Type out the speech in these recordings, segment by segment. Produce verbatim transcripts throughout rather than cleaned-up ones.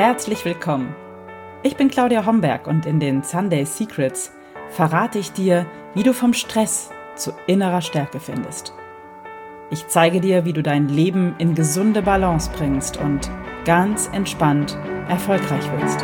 Herzlich willkommen. Ich bin Claudia Homberg und in den Sunday Secrets verrate ich dir, wie du vom Stress zu innerer Stärke findest. Ich zeige dir, wie du dein Leben in gesunde Balance bringst und ganz entspannt erfolgreich wirst.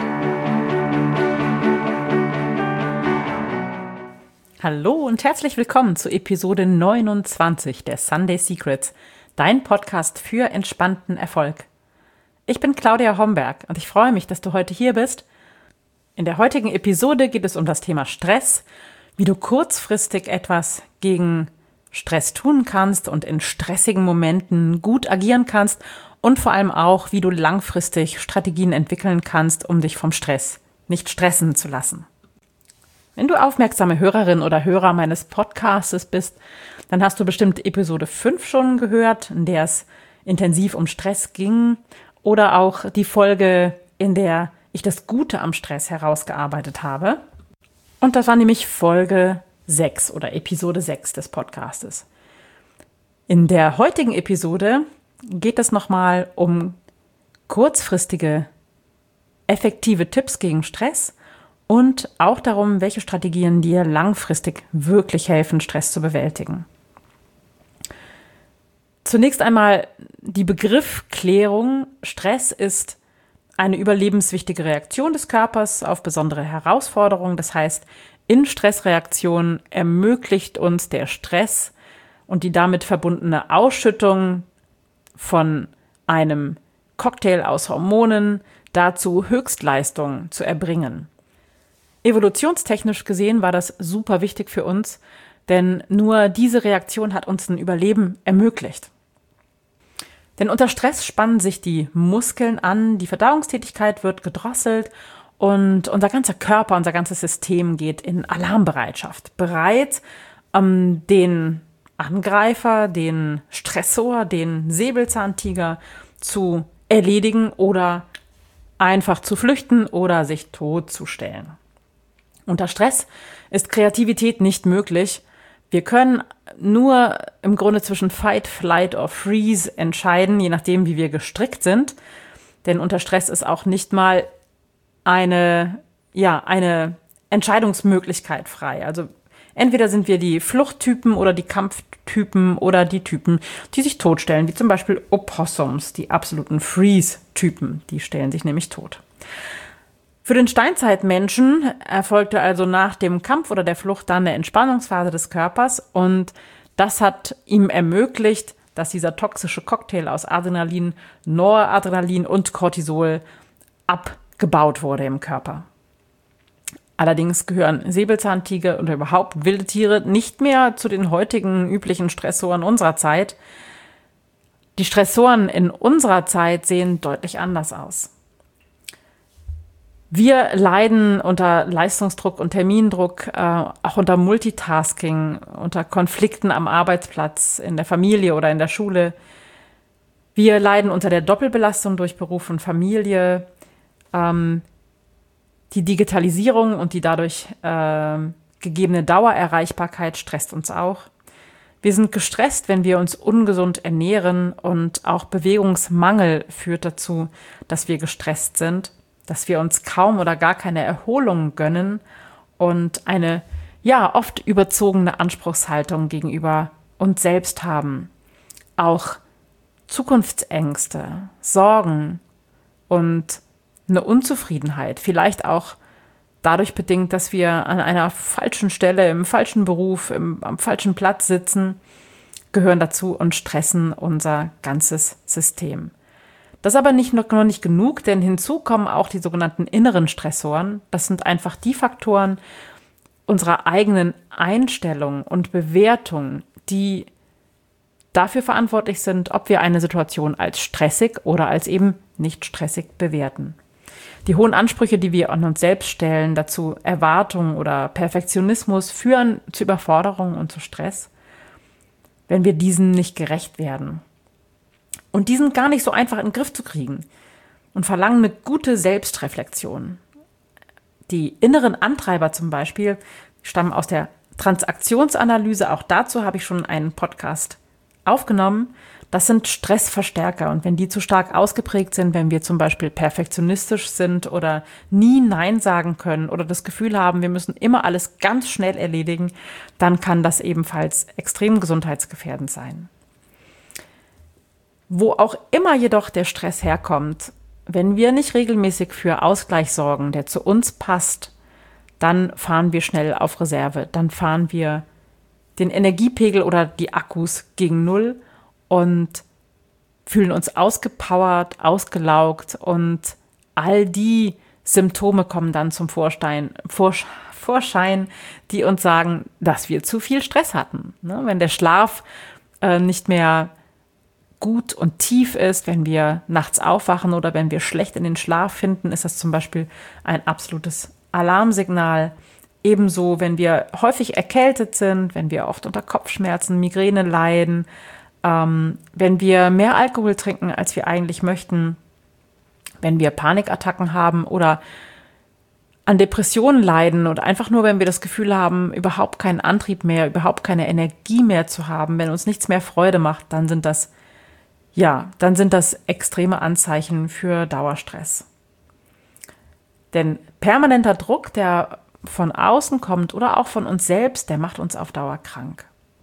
Hallo und herzlich willkommen zu Episode neunundzwanzig der Sunday Secrets, dein Podcast für entspannten Erfolg. Ich bin Claudia Homberg und ich freue mich, dass du heute hier bist. In der heutigen Episode geht es um das Thema Stress, wie du kurzfristig etwas gegen Stress tun kannst und in stressigen Momenten gut agieren kannst und vor allem auch, wie du langfristig Strategien entwickeln kannst, um dich vom Stress nicht stressen zu lassen. Wenn du aufmerksame Hörerin oder Hörer meines Podcasts bist, dann hast du bestimmt Episode fünf schon gehört, in der es intensiv um Stress ging, oder auch die Folge, in der ich das Gute am Stress herausgearbeitet habe. Und das war nämlich Folge sechs oder Episode sechs des Podcastes. In der heutigen Episode geht es nochmal um kurzfristige, effektive Tipps gegen Stress und auch darum, welche Strategien dir langfristig wirklich helfen, Stress zu bewältigen. Zunächst einmal die Begriffsklärung. Stress ist eine überlebenswichtige Reaktion des Körpers auf besondere Herausforderungen. Das heißt, in Stressreaktionen ermöglicht uns der Stress und die damit verbundene Ausschüttung von einem Cocktail aus Hormonen dazu, Höchstleistungen zu erbringen. Evolutionstechnisch gesehen war das super wichtig für uns, denn nur diese Reaktion hat uns ein Überleben ermöglicht. Denn unter Stress spannen sich die Muskeln an, die Verdauungstätigkeit wird gedrosselt und unser ganzer Körper, unser ganzes System geht in Alarmbereitschaft, bereit, ähm, den Angreifer, den Stressor, den Säbelzahntiger zu erledigen oder einfach zu flüchten oder sich totzustellen. Unter Stress ist Kreativität nicht möglich. Wir können nur im Grunde zwischen Fight, Flight or Freeze entscheiden, je nachdem, wie wir gestrickt sind. Denn unter Stress ist auch nicht mal eine, ja, eine Entscheidungsmöglichkeit frei. Also entweder sind wir die Fluchttypen oder die Kampftypen oder die Typen, die sich totstellen, wie zum Beispiel Opossums, die absoluten Freeze-Typen. Die stellen sich nämlich tot. Für den Steinzeitmenschen erfolgte also nach dem Kampf oder der Flucht dann eine Entspannungsphase des Körpers und das hat ihm ermöglicht, dass dieser toxische Cocktail aus Adrenalin, Noradrenalin und Cortisol abgebaut wurde im Körper. Allerdings gehören Säbelzahntiger oder überhaupt wilde Tiere nicht mehr zu den heutigen üblichen Stressoren unserer Zeit. Die Stressoren in unserer Zeit sehen deutlich anders aus. Wir leiden unter Leistungsdruck und Termindruck, äh, auch unter Multitasking, unter Konflikten am Arbeitsplatz, in der Familie oder in der Schule. Wir leiden unter der Doppelbelastung durch Beruf und Familie. Ähm, die Digitalisierung und die dadurch äh, gegebene Dauererreichbarkeit stresst uns auch. Wir sind gestresst, wenn wir uns ungesund ernähren und auch Bewegungsmangel führt dazu, dass wir gestresst sind, dass wir uns kaum oder gar keine Erholung gönnen und eine, ja, oft überzogene Anspruchshaltung gegenüber uns selbst haben. Auch Zukunftsängste, Sorgen und eine Unzufriedenheit, vielleicht auch dadurch bedingt, dass wir an einer falschen Stelle, im falschen Beruf, im, am falschen Platz sitzen, gehören dazu und stressen unser ganzes System. Das ist aber nicht noch nicht genug, denn hinzu kommen auch die sogenannten inneren Stressoren. Das sind einfach die Faktoren unserer eigenen Einstellung und Bewertung, die dafür verantwortlich sind, ob wir eine Situation als stressig oder als eben nicht stressig bewerten. Die hohen Ansprüche, die wir an uns selbst stellen, dazu Erwartungen oder Perfektionismus, führen zu Überforderung und zu Stress, wenn wir diesen nicht gerecht werden. Und die sind gar nicht so einfach in den Griff zu kriegen und verlangen eine gute Selbstreflexion. Die inneren Antreiber zum Beispiel stammen aus der Transaktionsanalyse. Auch dazu habe ich schon einen Podcast aufgenommen. Das sind Stressverstärker und wenn die zu stark ausgeprägt sind, wenn wir zum Beispiel perfektionistisch sind oder nie Nein sagen können oder das Gefühl haben, wir müssen immer alles ganz schnell erledigen, dann kann das ebenfalls extrem gesundheitsgefährdend sein. Wo auch immer jedoch der Stress herkommt, wenn wir nicht regelmäßig für Ausgleich sorgen, der zu uns passt, dann fahren wir schnell auf Reserve, dann fahren wir den Energiepegel oder die Akkus gegen Null und fühlen uns ausgepowert, ausgelaugt und all die Symptome kommen dann zum Vorstein, Vorsch- Vorschein, die uns sagen, dass wir zu viel Stress hatten. Ne? Wenn der Schlaf äh, nicht mehr gut und tief ist, wenn wir nachts aufwachen oder wenn wir schlecht in den Schlaf finden, ist das zum Beispiel ein absolutes Alarmsignal. Ebenso, wenn wir häufig erkältet sind, wenn wir oft unter Kopfschmerzen, Migräne leiden, ähm, wenn wir mehr Alkohol trinken, als wir eigentlich möchten, wenn wir Panikattacken haben oder an Depressionen leiden oder einfach nur, wenn wir das Gefühl haben, überhaupt keinen Antrieb mehr, überhaupt keine Energie mehr zu haben, wenn uns nichts mehr Freude macht, dann sind das, ja, dann sind das extreme Anzeichen für Dauerstress. Denn permanenter Druck, der von außen kommt oder auch von uns selbst, der macht uns auf Dauer krank.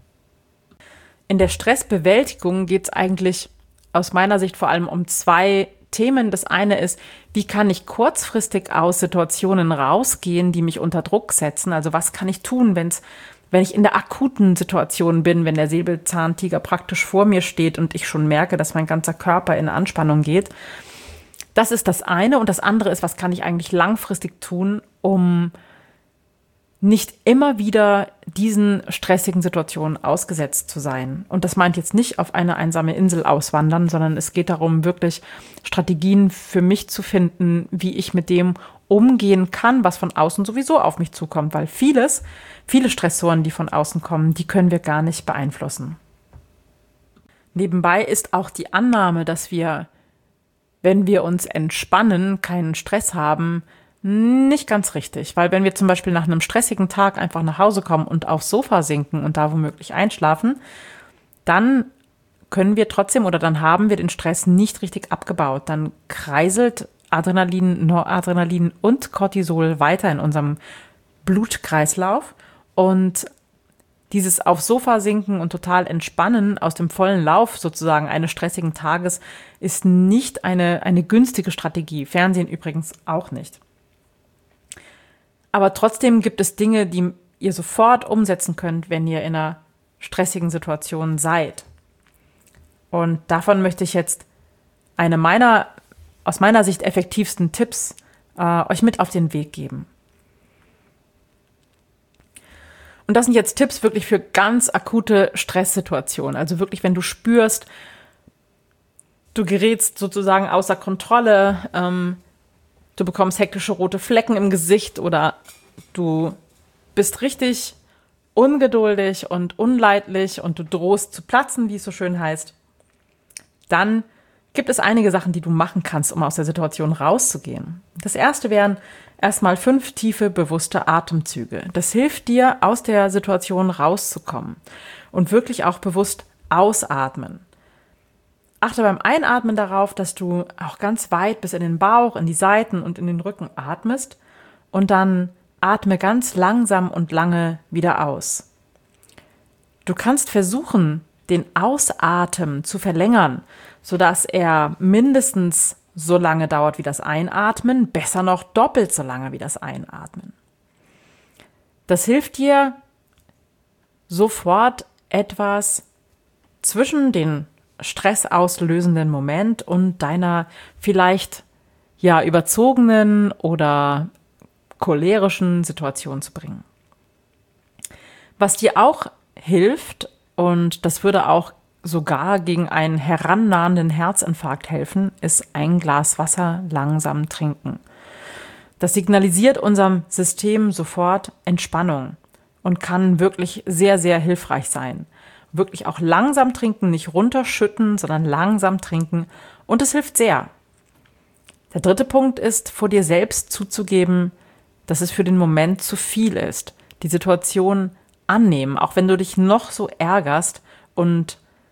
In der Stressbewältigung geht es eigentlich aus meiner Sicht vor allem um zwei Themen. Das eine ist, wie kann ich kurzfristig aus Situationen rausgehen, die mich unter Druck setzen? Also was kann ich tun, wenn's, wenn ich in der akuten Situation bin, wenn der Säbelzahntiger praktisch vor mir steht und ich schon merke, dass mein ganzer Körper in Anspannung geht. Das ist das eine. Und das andere ist, was kann ich eigentlich langfristig tun, um nicht immer wieder diesen stressigen Situationen ausgesetzt zu sein. Und das meint jetzt nicht auf eine einsame Insel auswandern, sondern es geht darum, wirklich Strategien für mich zu finden, wie ich mit dem umgehen kann, was von außen sowieso auf mich zukommt. Weil vieles, viele Stressoren, die von außen kommen, die können wir gar nicht beeinflussen. Nebenbei ist auch die Annahme, dass wir, wenn wir uns entspannen, keinen Stress haben, nicht ganz richtig, weil wenn wir zum Beispiel nach einem stressigen Tag einfach nach Hause kommen und aufs Sofa sinken und da womöglich einschlafen, dann können wir trotzdem oder dann haben wir den Stress nicht richtig abgebaut. Dann kreiselt Adrenalin, Noradrenalin und Cortisol weiter in unserem Blutkreislauf und dieses aufs Sofa sinken und total entspannen aus dem vollen Lauf sozusagen eines stressigen Tages ist nicht eine, eine günstige Strategie. Fernsehen übrigens auch nicht. Aber trotzdem gibt es Dinge, die ihr sofort umsetzen könnt, wenn ihr in einer stressigen Situation seid. Und davon möchte ich jetzt eine meiner, aus meiner Sicht effektivsten Tipps äh, euch mit auf den Weg geben. Und das sind jetzt Tipps wirklich für ganz akute Stresssituationen. Also wirklich, wenn du spürst, du gerätst sozusagen außer Kontrolle, ähm, du bekommst hektische rote Flecken im Gesicht oder du bist richtig ungeduldig und unleidlich und du drohst zu platzen, wie es so schön heißt, dann gibt es einige Sachen, die du machen kannst, um aus der Situation rauszugehen. Das erste wären erstmal fünf tiefe, bewusste Atemzüge. Das hilft dir, aus der Situation rauszukommen und wirklich auch bewusst ausatmen. Achte beim Einatmen darauf, dass du auch ganz weit bis in den Bauch, in die Seiten und in den Rücken atmest und dann atme ganz langsam und lange wieder aus. Du kannst versuchen, den Ausatmen zu verlängern, sodass er mindestens so lange dauert wie das Einatmen, besser noch doppelt so lange wie das Einatmen. Das hilft dir, sofort etwas zwischen den stressauslösenden Moment und deiner vielleicht ja überzogenen oder cholerischen Situation zu bringen. Was dir auch hilft, und das würde auch sogar gegen einen herannahenden Herzinfarkt helfen, ist ein Glas Wasser langsam trinken. Das signalisiert unserem System sofort Entspannung und kann wirklich sehr, sehr hilfreich sein. Wirklich auch langsam trinken, nicht runterschütten, sondern langsam trinken und es hilft sehr. Der dritte Punkt ist, vor dir selbst zuzugeben, dass es für den Moment zu viel ist. Die Situation annehmen, auch wenn du dich noch so ärgerst und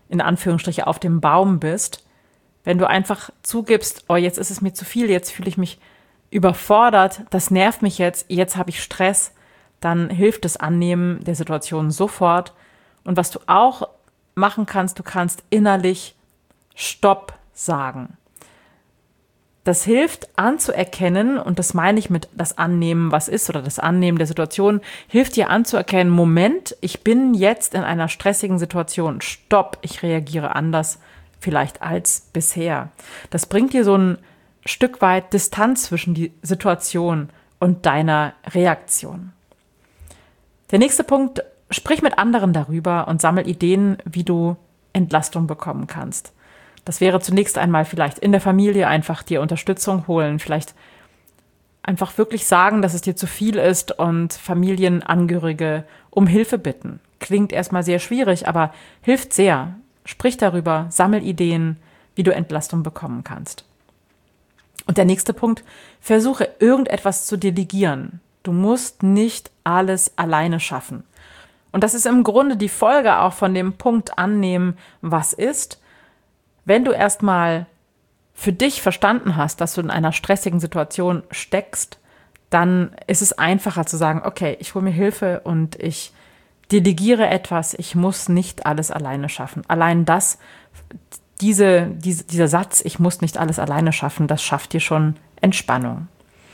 in Anführungsstriche auf dem Baum bist, wenn du einfach zugibst, oh, jetzt ist es mir zu viel, jetzt fühle ich mich überfordert, das nervt mich jetzt, jetzt habe ich Stress, dann hilft das Annehmen der Situation sofort. Und was du auch machen kannst, du kannst innerlich Stopp sagen. Das hilft anzuerkennen, und das meine ich mit das Annehmen, was ist, oder das Annehmen der Situation, hilft dir anzuerkennen, Moment, ich bin jetzt in einer stressigen Situation, Stopp, ich reagiere anders vielleicht als bisher. Das bringt dir so ein Stück weit Distanz zwischen die Situation und deiner Reaktion. Der nächste Punkt, sprich mit anderen darüber und sammel Ideen, wie du Entlastung bekommen kannst. Das wäre zunächst einmal vielleicht in der Familie einfach dir Unterstützung holen, vielleicht einfach wirklich sagen, dass es dir zu viel ist und Familienangehörige um Hilfe bitten. Klingt erstmal sehr schwierig, aber hilft sehr. Sprich darüber, sammel Ideen, wie du Entlastung bekommen kannst. Und der nächste Punkt, versuche irgendetwas zu delegieren. Du musst nicht alles alleine schaffen. Und das ist im Grunde die Folge auch von dem Punkt annehmen, was ist. Wenn du erstmal für dich verstanden hast, dass du in einer stressigen Situation steckst, dann ist es einfacher zu sagen, okay, ich hole mir Hilfe und ich delegiere etwas, ich muss nicht alles alleine schaffen. Allein das, diese, diese, dieser Satz, ich muss nicht alles alleine schaffen, das schafft dir schon Entspannung.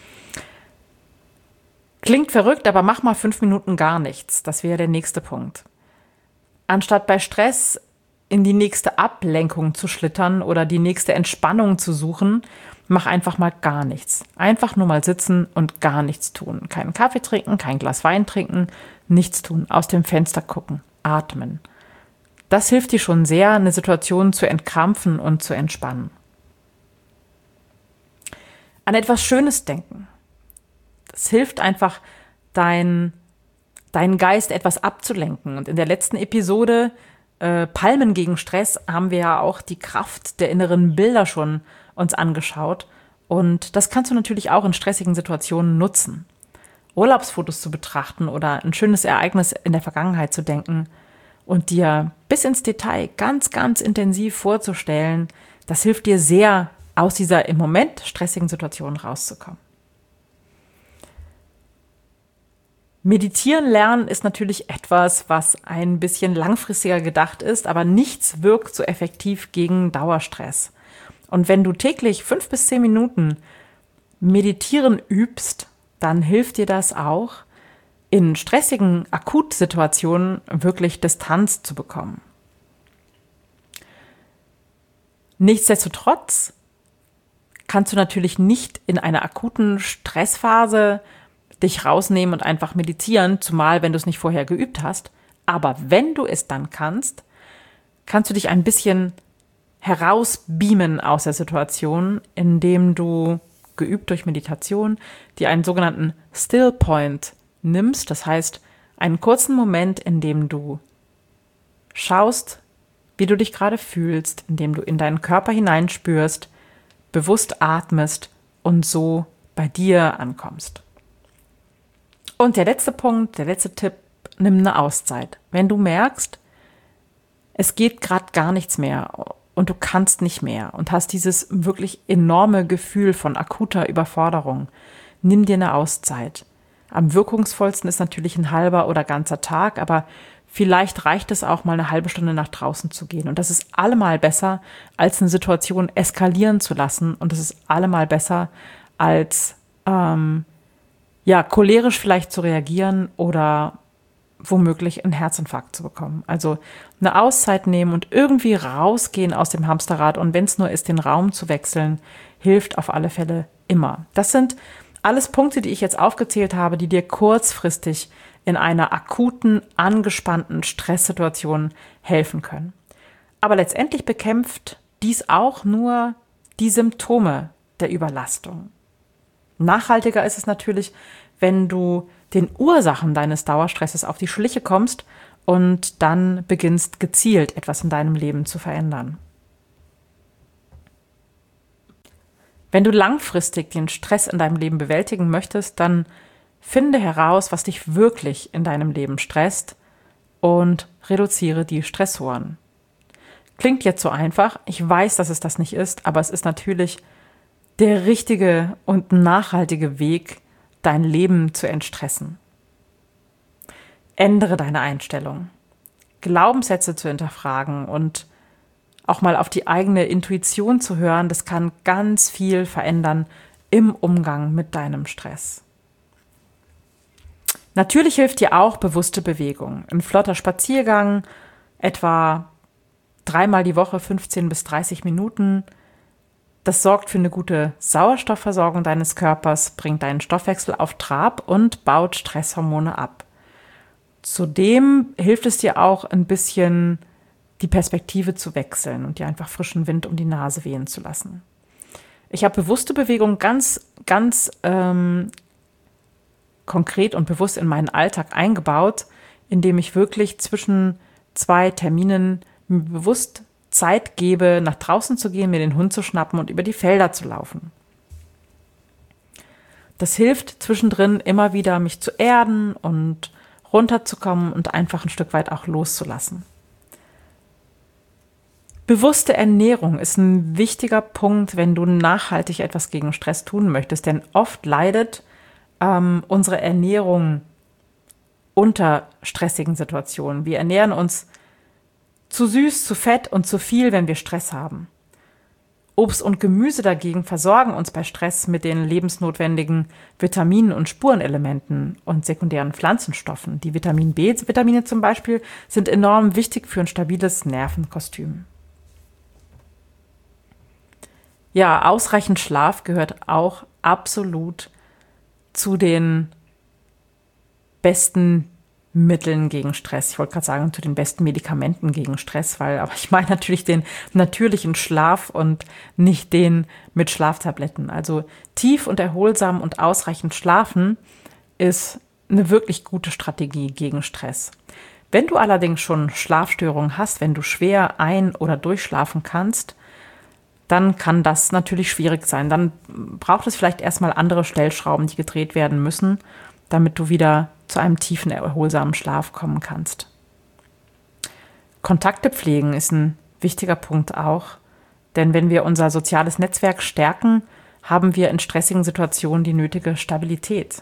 Klingt verrückt, aber mach mal fünf Minuten gar nichts. Das wäre der nächste Punkt. Anstatt bei Stress in die nächste Ablenkung zu schlittern oder die nächste Entspannung zu suchen, mach einfach mal gar nichts. Einfach nur mal sitzen und gar nichts tun. Keinen Kaffee trinken, kein Glas Wein trinken, nichts tun. Aus dem Fenster gucken, atmen. Das hilft dir schon sehr, eine Situation zu entkrampfen und zu entspannen. An etwas Schönes denken. Das hilft einfach, dein, deinen Geist etwas abzulenken. Und in der letzten Episode äh, Palmen gegen Stress haben wir ja auch die Kraft der inneren Bilder schon uns angeschaut. Und das kannst du natürlich auch in stressigen Situationen nutzen. Urlaubsfotos zu betrachten oder ein schönes Ereignis in der Vergangenheit zu denken und dir bis ins Detail ganz, ganz intensiv vorzustellen, das hilft dir sehr, aus dieser im Moment stressigen Situation rauszukommen. Meditieren lernen ist natürlich etwas, was ein bisschen langfristiger gedacht ist, aber nichts wirkt so effektiv gegen Dauerstress. Und wenn du täglich fünf bis zehn Minuten meditieren übst, dann hilft dir das auch, in stressigen Akutsituationen wirklich Distanz zu bekommen. Nichtsdestotrotz kannst du natürlich nicht in einer akuten Stressphase dich rausnehmen und einfach meditieren, zumal wenn du es nicht vorher geübt hast. Aber wenn du es dann kannst, kannst du dich ein bisschen herausbeamen aus der Situation, indem du, geübt durch Meditation, dir einen sogenannten Still Point nimmst. Das heißt, einen kurzen Moment, in dem du schaust, wie du dich gerade fühlst, in dem du in deinen Körper hineinspürst, bewusst atmest und so bei dir ankommst. Und der letzte Punkt, der letzte Tipp, nimm eine Auszeit. Wenn du merkst, es geht gerade gar nichts mehr und du kannst nicht mehr und hast dieses wirklich enorme Gefühl von akuter Überforderung, nimm dir eine Auszeit. Am wirkungsvollsten ist natürlich ein halber oder ganzer Tag, aber vielleicht reicht es auch mal eine halbe Stunde nach draußen zu gehen. Und das ist allemal besser, als eine Situation eskalieren zu lassen. Und das ist allemal besser, als ähm, ja, cholerisch vielleicht zu reagieren oder womöglich einen Herzinfarkt zu bekommen. Also eine Auszeit nehmen und irgendwie rausgehen aus dem Hamsterrad. Und wenn es nur ist, den Raum zu wechseln, hilft auf alle Fälle immer. Das sind alles Punkte, die ich jetzt aufgezählt habe, die dir kurzfristig in einer akuten, angespannten Stresssituation helfen können. Aber letztendlich bekämpft dies auch nur die Symptome der Überlastung. Nachhaltiger ist es natürlich, wenn du den Ursachen deines Dauerstresses auf die Schliche kommst und dann beginnst gezielt etwas in deinem Leben zu verändern. Wenn du langfristig den Stress in deinem Leben bewältigen möchtest, dann finde heraus, was dich wirklich in deinem Leben stresst und reduziere die Stressoren. Klingt jetzt so einfach. Ich weiß, dass es das nicht ist, aber es ist natürlich der richtige und nachhaltige Weg, dein Leben zu entstressen. Ändere deine Einstellung. Glaubenssätze zu hinterfragen und auch mal auf die eigene Intuition zu hören, das kann ganz viel verändern im Umgang mit deinem Stress. Natürlich hilft dir auch bewusste Bewegung. Ein flotter Spaziergang, etwa dreimal die Woche, fünfzehn bis dreißig Minuten. Das sorgt für eine gute Sauerstoffversorgung deines Körpers, bringt deinen Stoffwechsel auf Trab und baut Stresshormone ab. Zudem hilft es dir auch ein bisschen, die Perspektive zu wechseln und dir einfach frischen Wind um die Nase wehen zu lassen. Ich habe bewusste Bewegung ganz, ganz ähm, konkret und bewusst in meinen Alltag eingebaut, indem ich wirklich zwischen zwei Terminen mir bewusst Zeit gebe, nach draußen zu gehen, mir den Hund zu schnappen und über die Felder zu laufen. Das hilft zwischendrin immer wieder, mich zu erden und runterzukommen und einfach ein Stück weit auch loszulassen. Bewusste Ernährung ist ein wichtiger Punkt, wenn du nachhaltig etwas gegen Stress tun möchtest, denn oft leidet ähm, unsere Ernährung unter stressigen Situationen. Wir ernähren uns zu süß, zu fett und zu viel, wenn wir Stress haben. Obst und Gemüse dagegen versorgen uns bei Stress mit den lebensnotwendigen Vitaminen und Spurenelementen und sekundären Pflanzenstoffen. Die Vitamin B-Vitamine zum Beispiel sind enorm wichtig für ein stabiles Nervenkostüm. Ja, ausreichend Schlaf gehört auch absolut zu den besten Mitteln gegen Stress. Ich wollte gerade sagen, zu den besten Medikamenten gegen Stress, weil, aber ich meine natürlich den natürlichen Schlaf und nicht den mit Schlaftabletten. Also tief und erholsam und ausreichend schlafen ist eine wirklich gute Strategie gegen Stress. Wenn du allerdings schon Schlafstörungen hast, wenn du schwer ein- oder durchschlafen kannst, dann kann das natürlich schwierig sein. Dann braucht es vielleicht erstmal andere Stellschrauben, die gedreht werden müssen, damit du wieder zu einem tiefen, erholsamen Schlaf kommen kannst. Kontakte pflegen ist ein wichtiger Punkt auch, denn wenn wir unser soziales Netzwerk stärken, haben wir in stressigen Situationen die nötige Stabilität.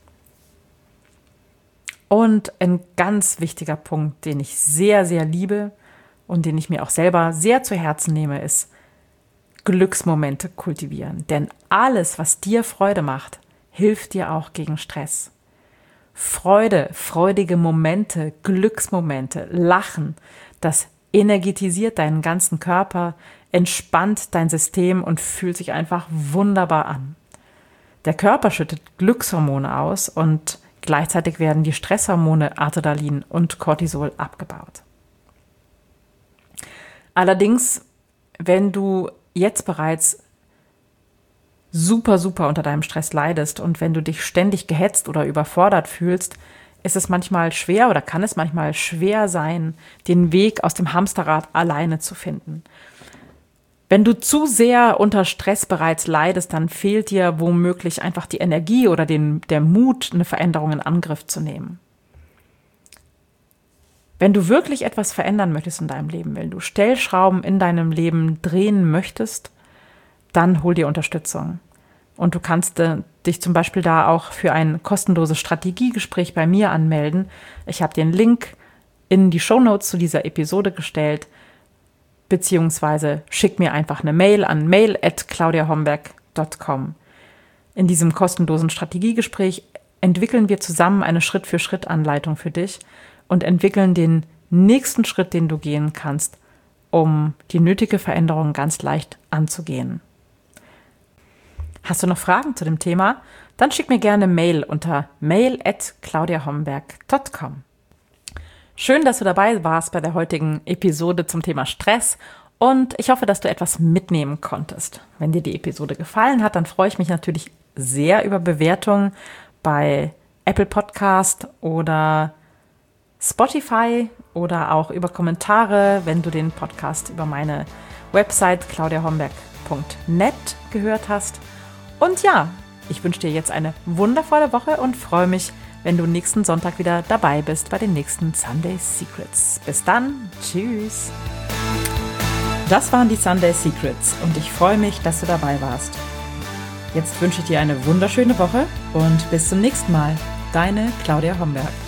Und ein ganz wichtiger Punkt, den ich sehr, sehr liebe und den ich mir auch selber sehr zu Herzen nehme, ist Glücksmomente kultivieren. Denn alles, was dir Freude macht, hilft dir auch gegen Stress. Freude, freudige Momente, Glücksmomente, Lachen, das energetisiert deinen ganzen Körper, entspannt dein System und fühlt sich einfach wunderbar an. Der Körper schüttet Glückshormone aus und gleichzeitig werden die Stresshormone Adrenalin und Cortisol abgebaut. Allerdings, wenn du jetzt bereits super, super unter deinem Stress leidest und wenn du dich ständig gehetzt oder überfordert fühlst, ist es manchmal schwer oder kann es manchmal schwer sein, den Weg aus dem Hamsterrad alleine zu finden. Wenn du zu sehr unter Stress bereits leidest, dann fehlt dir womöglich einfach die Energie oder den, der Mut, eine Veränderung in Angriff zu nehmen. Wenn du wirklich etwas verändern möchtest in deinem Leben, wenn du Stellschrauben in deinem Leben drehen möchtest, dann hol dir Unterstützung. Und du kannst äh, dich zum Beispiel da auch für ein kostenloses Strategiegespräch bei mir anmelden. Ich habe den Link in die Shownotes zu dieser Episode gestellt, beziehungsweise schick mir einfach eine Mail an mail at claudia homberg punkt com. In diesem kostenlosen Strategiegespräch entwickeln wir zusammen eine Schritt-für-Schritt-Anleitung für dich und entwickeln den nächsten Schritt, den du gehen kannst, um die nötige Veränderung ganz leicht anzugehen. Hast du noch Fragen zu dem Thema? Dann schick mir gerne eine Mail unter mail at claudia homberg punkt com. Schön, dass du dabei warst bei der heutigen Episode zum Thema Stress und ich hoffe, dass du etwas mitnehmen konntest. Wenn dir die Episode gefallen hat, dann freue ich mich natürlich sehr über Bewertungen bei Apple Podcast oder Spotify oder auch über Kommentare, wenn du den Podcast über meine Website claudia homberg punkt net gehört hast. Und ja, ich wünsche dir jetzt eine wundervolle Woche und freue mich, wenn du nächsten Sonntag wieder dabei bist bei den nächsten Sunday Secrets. Bis dann, tschüss! Das waren die Sunday Secrets und ich freue mich, dass du dabei warst. Jetzt wünsche ich dir eine wunderschöne Woche und bis zum nächsten Mal. Deine Claudia Homberg.